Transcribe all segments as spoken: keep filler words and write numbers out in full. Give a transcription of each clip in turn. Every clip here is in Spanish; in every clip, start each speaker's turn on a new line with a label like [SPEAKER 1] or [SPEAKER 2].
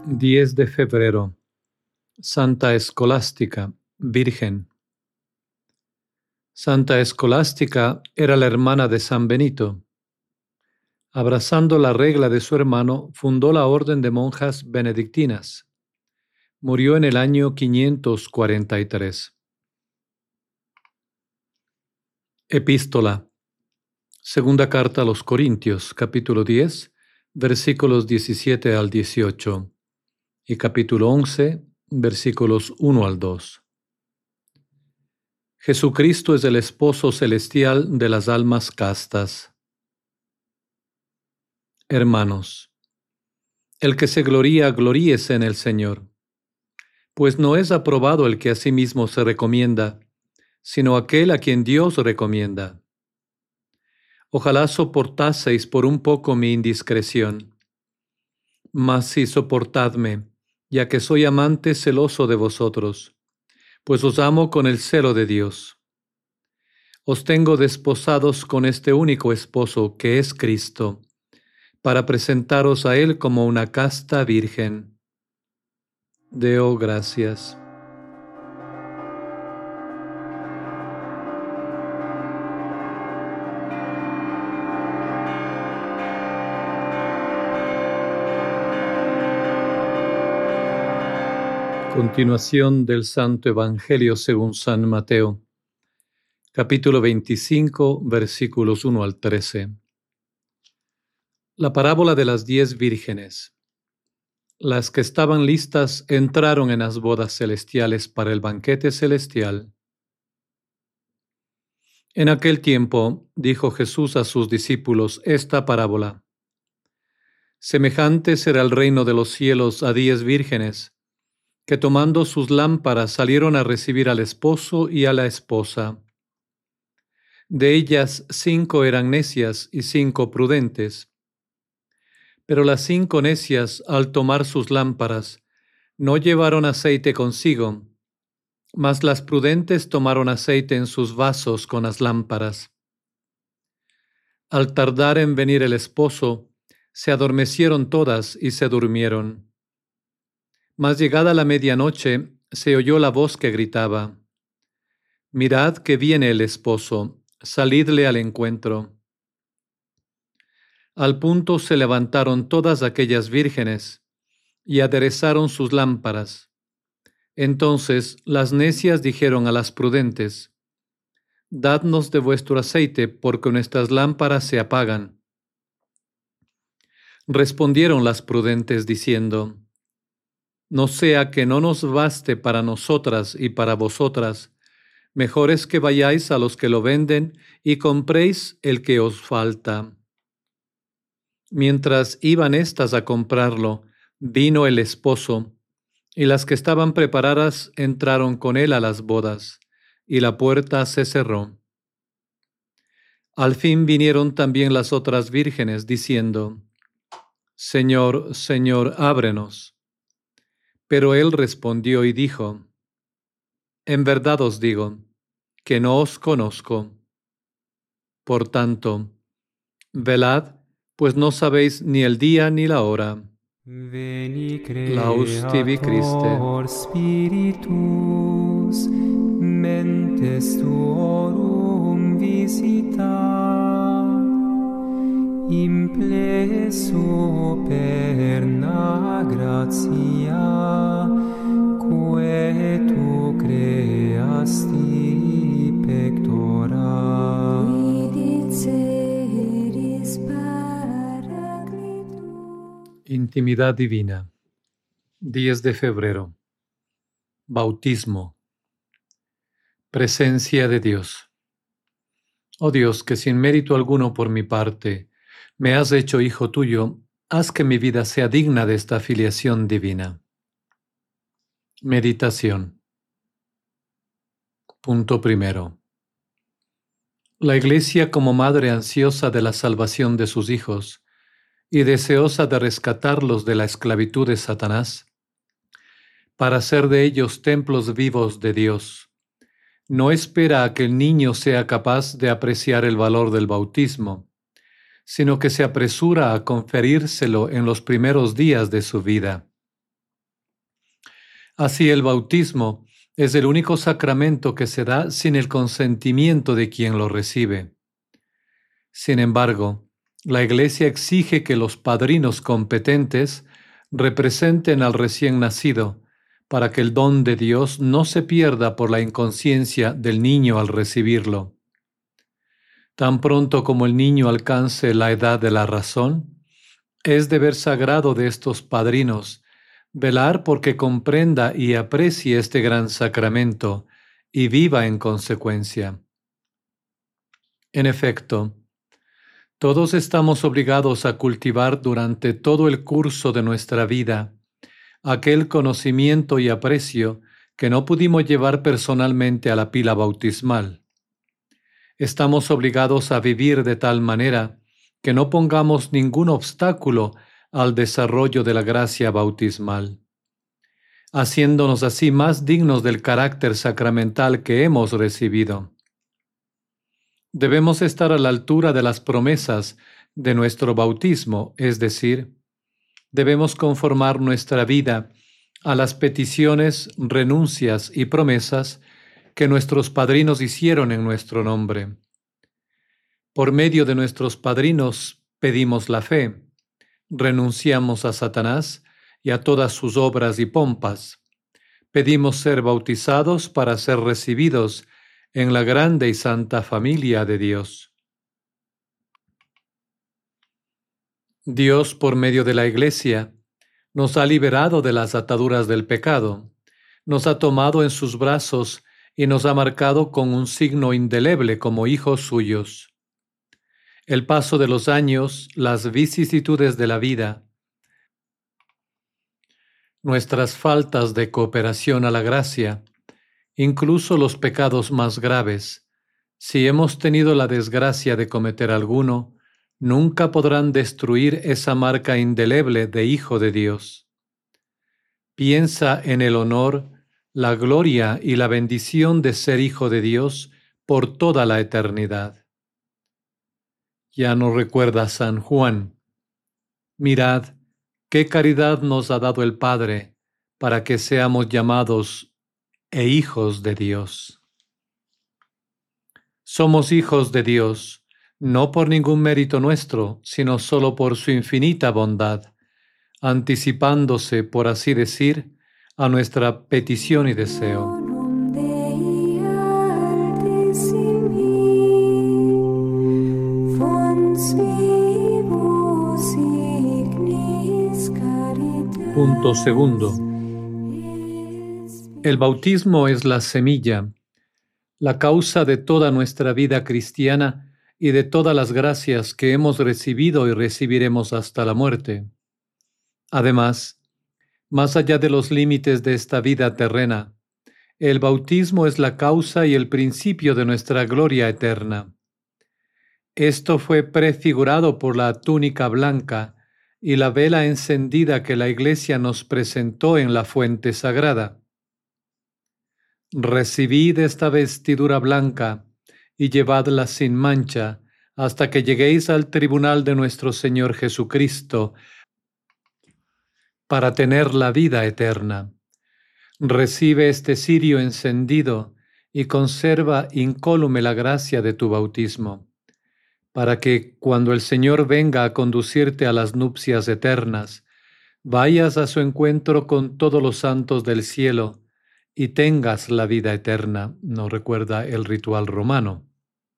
[SPEAKER 1] diez de febrero. Santa Escolástica, Virgen. Santa Escolástica era la hermana de San Benito. Abrazando la regla de su hermano, fundó la orden de monjas benedictinas. Murió en el año quinientos cuarenta y tres. Epístola. Segunda carta a los Corintios, capítulo diez, versículos diecisiete al dieciocho, y capítulo once, versículos uno al dos. Jesucristo es el esposo celestial de las almas castas. Hermanos, el que se gloría, gloríese en el Señor, pues no es aprobado el que a sí mismo se recomienda, sino aquel a quien Dios recomienda. Ojalá soportaseis por un poco mi indiscreción. Mas sí soportadme, ya que soy amante celoso de vosotros, pues os amo con el celo de Dios. Os tengo desposados con este único esposo, que es Cristo, para presentaros a Él como una casta virgen. Deo gracias. Continuación del Santo Evangelio según San Mateo, capítulo veinticinco, versículos uno al trece. La parábola de las diez vírgenes. Las que estaban listas entraron en las bodas celestiales para el banquete celestial. En aquel tiempo dijo Jesús a sus discípulos esta parábola. Semejante será el reino de los cielos a diez vírgenes, que tomando sus lámparas salieron a recibir al esposo y a la esposa. De ellas cinco eran necias y cinco prudentes. Pero las cinco necias, al tomar sus lámparas, no llevaron aceite consigo, mas las prudentes tomaron aceite en sus vasos con las lámparas. Al tardar en venir el esposo, se adormecieron todas y se durmieron. Mas llegada la medianoche, se oyó la voz que gritaba: Mirad que viene el esposo, salidle al encuentro. Al punto se levantaron todas aquellas vírgenes y aderezaron sus lámparas. Entonces las necias dijeron a las prudentes: Dadnos de vuestro aceite, porque nuestras lámparas se apagan. Respondieron las prudentes diciendo: No sea que no nos baste para nosotras y para vosotras, mejor es que vayáis a los que lo venden y compréis el que os falta. Mientras iban éstas a comprarlo, vino el esposo, y las que estaban preparadas entraron con él a las bodas, y la puerta se cerró. Al fin vinieron también las otras vírgenes, diciendo: Señor, Señor, ábrenos. Pero él respondió y dijo: En verdad os digo, que no os conozco. Por tanto, velad, pues no sabéis ni el día ni la hora.
[SPEAKER 2] Veni
[SPEAKER 1] Laus tibi Christe.
[SPEAKER 2] Creator Spiritus, mentes tuorum visita, impleso perna gratia, quae tu creasti pectora.
[SPEAKER 1] Intimidad divina. diez de febrero. Bautismo. Presencia de Dios. Oh Dios, que sin mérito alguno por mi parte me has hecho hijo tuyo, haz que mi vida sea digna de esta filiación divina. Meditación. Punto primero. La Iglesia, como madre ansiosa de la salvación de sus hijos y deseosa de rescatarlos de la esclavitud de Satanás, para hacer de ellos templos vivos de Dios, no espera a que el niño sea capaz de apreciar el valor del bautismo, sino que se apresura a conferírselo en los primeros días de su vida. Así el bautismo es el único sacramento que se da sin el consentimiento de quien lo recibe. Sin embargo, la Iglesia exige que los padrinos competentes representen al recién nacido para que el don de Dios no se pierda por la inconsciencia del niño al recibirlo. Tan pronto como el niño alcance la edad de la razón, es deber sagrado de estos padrinos velar porque comprenda y aprecie este gran sacramento y viva en consecuencia. En efecto, todos estamos obligados a cultivar durante todo el curso de nuestra vida aquel conocimiento y aprecio que no pudimos llevar personalmente a la pila bautismal. Estamos obligados a vivir de tal manera que no pongamos ningún obstáculo al desarrollo de la gracia bautismal, haciéndonos así más dignos del carácter sacramental que hemos recibido. Debemos estar a la altura de las promesas de nuestro bautismo, es decir, debemos conformar nuestra vida a las peticiones, renuncias y promesas que nuestros padrinos hicieron en nuestro nombre. Por medio de nuestros padrinos pedimos la fe, renunciamos a Satanás y a todas sus obras y pompas. Pedimos ser bautizados para ser recibidos en la grande y santa familia de Dios. Dios, por medio de la Iglesia, nos ha liberado de las ataduras del pecado, nos ha tomado en sus brazos y nos ha marcado con un signo indeleble como hijos suyos. El paso de los años, las vicisitudes de la vida, nuestras faltas de cooperación a la gracia, incluso los pecados más graves, si hemos tenido la desgracia de cometer alguno, nunca podrán destruir esa marca indeleble de Hijo de Dios. Piensa en el honor, la gloria y la bendición de ser Hijo de Dios por toda la eternidad. Ya nos recuerda San Juan: mirad qué caridad nos ha dado el Padre para que seamos llamados e hijos de Dios. Somos hijos de Dios, no por ningún mérito nuestro, sino solo por su infinita bondad, anticipándose, por así decir, a nuestra petición y deseo. Punto segundo. El bautismo es la semilla, la causa de toda nuestra vida cristiana y de todas las gracias que hemos recibido y recibiremos hasta la muerte. Además, más allá de los límites de esta vida terrena, el bautismo es la causa y el principio de nuestra gloria eterna. Esto fue prefigurado por la túnica blanca y la vela encendida que la Iglesia nos presentó en la fuente sagrada. Recibid esta vestidura blanca y llevadla sin mancha hasta que lleguéis al tribunal de nuestro Señor Jesucristo para tener la vida eterna. Recibe este cirio encendido y conserva incólume la gracia de tu bautismo, para que, cuando el Señor venga a conducirte a las nupcias eternas, vayas a su encuentro con todos los santos del cielo y tengas la vida eterna, nos recuerda el ritual romano.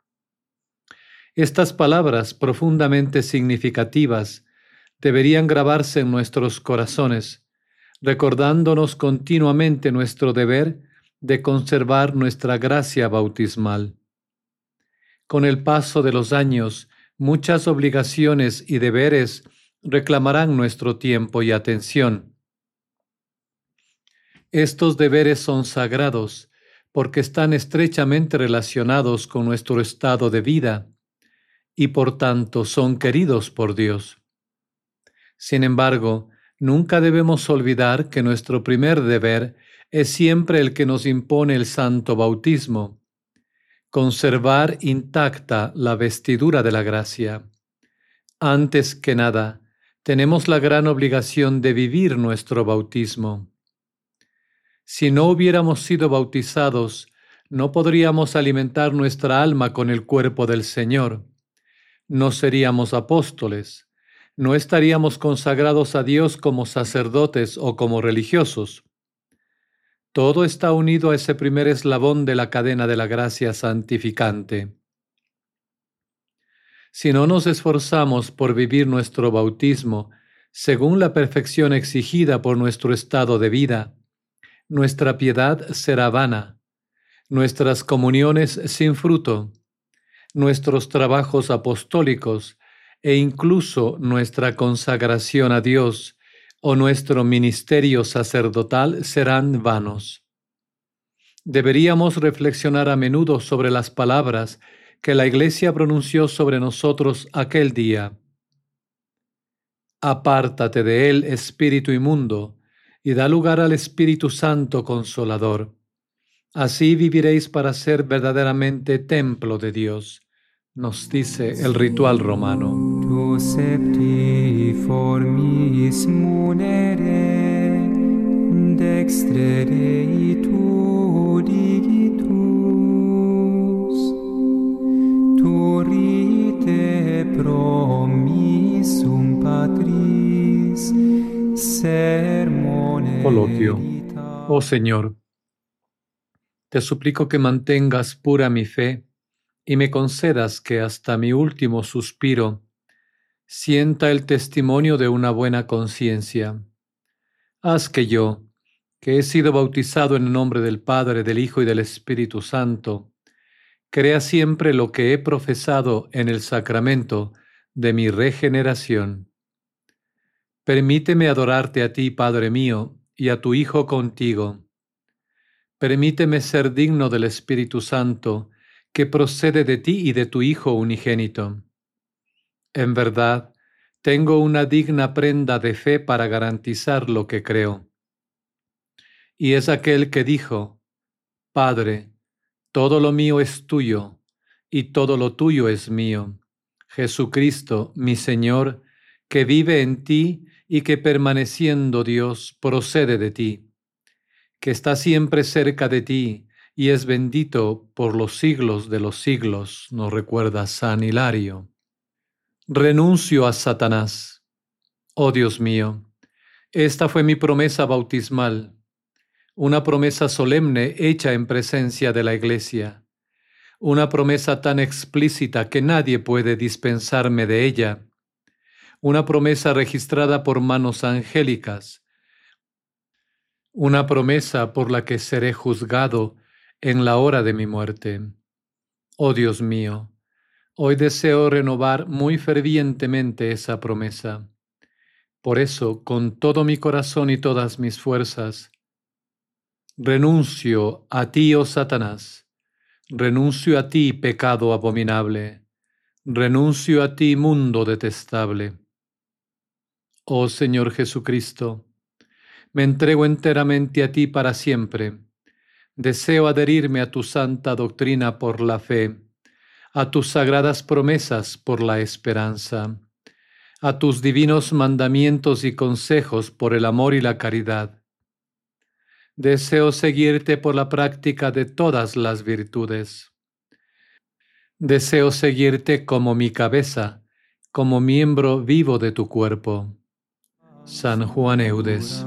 [SPEAKER 1] Estas palabras profundamente significativas deberían grabarse en nuestros corazones, recordándonos continuamente nuestro deber de conservar nuestra gracia bautismal. Con el paso de los años, muchas obligaciones y deberes reclamarán nuestro tiempo y atención. Estos deberes son sagrados porque están estrechamente relacionados con nuestro estado de vida y por tanto son queridos por Dios. Sin embargo, nunca debemos olvidar que nuestro primer deber es siempre el que nos impone el santo bautismo: conservar intacta la vestidura de la gracia. Antes que nada, tenemos la gran obligación de vivir nuestro bautismo. Si no hubiéramos sido bautizados, no podríamos alimentar nuestra alma con el cuerpo del Señor. No seríamos apóstoles. No estaríamos consagrados a Dios como sacerdotes o como religiosos. Todo está unido a ese primer eslabón de la cadena de la gracia santificante. Si no nos esforzamos por vivir nuestro bautismo según la perfección exigida por nuestro estado de vida, nuestra piedad será vana, nuestras comuniones sin fruto, nuestros trabajos apostólicos e incluso nuestra consagración a Dios o nuestro ministerio sacerdotal serán vanos. Deberíamos reflexionar a menudo sobre las palabras que la Iglesia pronunció sobre nosotros aquel día. Apártate de él, espíritu inmundo, y da lugar al Espíritu Santo Consolador. Así viviréis para ser verdaderamente templo de Dios, nos dice el ritual romano.
[SPEAKER 2] Tu septi formis munere, dextre Dei tu digitus, tu rite promissum Patris, sermone.
[SPEAKER 1] Coloquio. Oh Señor, te suplico que mantengas pura mi fe y me concedas que hasta mi último suspiro sienta el testimonio de una buena conciencia. Haz que yo, que he sido bautizado en el nombre del Padre, del Hijo y del Espíritu Santo, crea siempre lo que he profesado en el sacramento de mi regeneración. Permíteme adorarte a ti, Padre mío, y a tu Hijo contigo. Permíteme ser digno del Espíritu Santo, que procede de ti y de tu Hijo unigénito. En verdad, tengo una digna prenda de fe para garantizar lo que creo. Y es aquel que dijo: Padre, todo lo mío es tuyo, y todo lo tuyo es mío. Jesucristo, mi Señor, que vive en ti y que permaneciendo Dios procede de ti, que está siempre cerca de ti y es bendito por los siglos de los siglos, nos recuerda San Hilario. Renuncio a Satanás. Oh Dios mío, esta fue mi promesa bautismal, una promesa solemne hecha en presencia de la Iglesia, una promesa tan explícita que nadie puede dispensarme de ella, una promesa registrada por manos angélicas, una promesa por la que seré juzgado en la hora de mi muerte. Oh Dios mío, hoy deseo renovar muy fervientemente esa promesa. Por eso, con todo mi corazón y todas mis fuerzas, renuncio a ti, oh Satanás, renuncio a ti, pecado abominable, renuncio a ti, mundo detestable. Oh Señor Jesucristo, me entrego enteramente a ti para siempre. Deseo adherirme a tu santa doctrina por la fe, a tus sagradas promesas por la esperanza, a tus divinos mandamientos y consejos por el amor y la caridad. Deseo seguirte por la práctica de todas las virtudes. Deseo seguirte como mi cabeza, como miembro vivo de tu cuerpo. San Juan Eudes.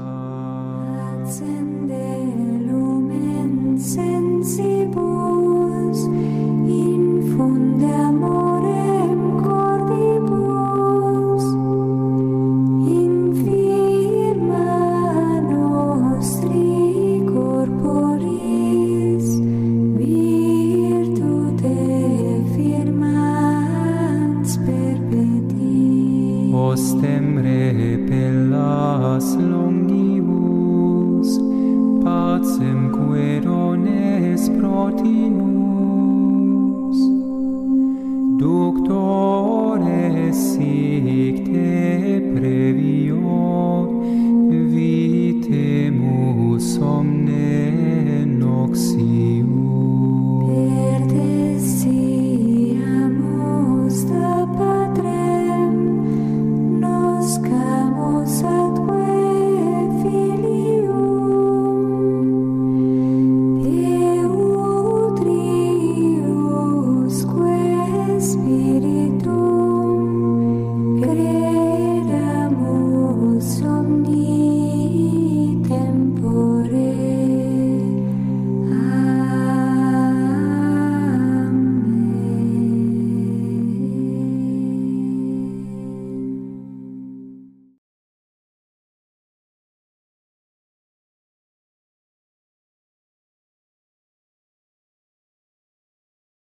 [SPEAKER 3] Accende lumen sensibus, infunde amorem cordibus, infirma nostri corporis, virtute firmans perpeti.
[SPEAKER 2] Ostem repellas longibus, pacem querones protinus. Doctores sic te previo, vitemus omne noxium.
[SPEAKER 3] Pertesiamus da Patrem, noscamus a